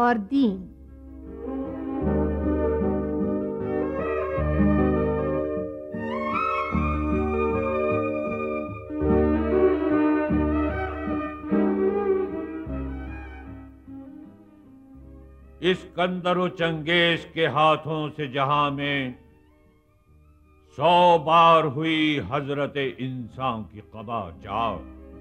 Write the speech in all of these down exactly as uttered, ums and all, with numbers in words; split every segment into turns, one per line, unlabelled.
और दीन।
Iskander Genghis के हाथों से जहां में सौ बार हुई हजरत इंसान की कबा जाग।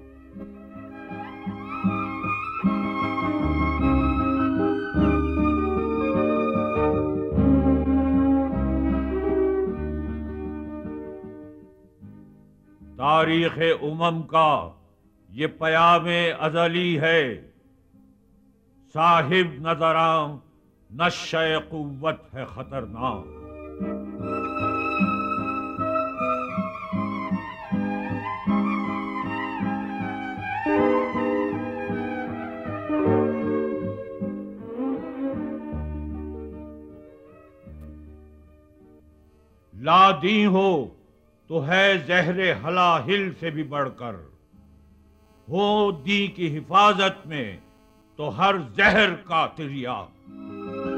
तारीख उमम का ये पयामे अजली है, साहिब नजरां नश्शे कुव्वत है खतरनाक। लादी हो तो है जहरे हलाहिल से भी बढ़कर, हो दी की हिफाजत में तो हर जहर का तिर्या।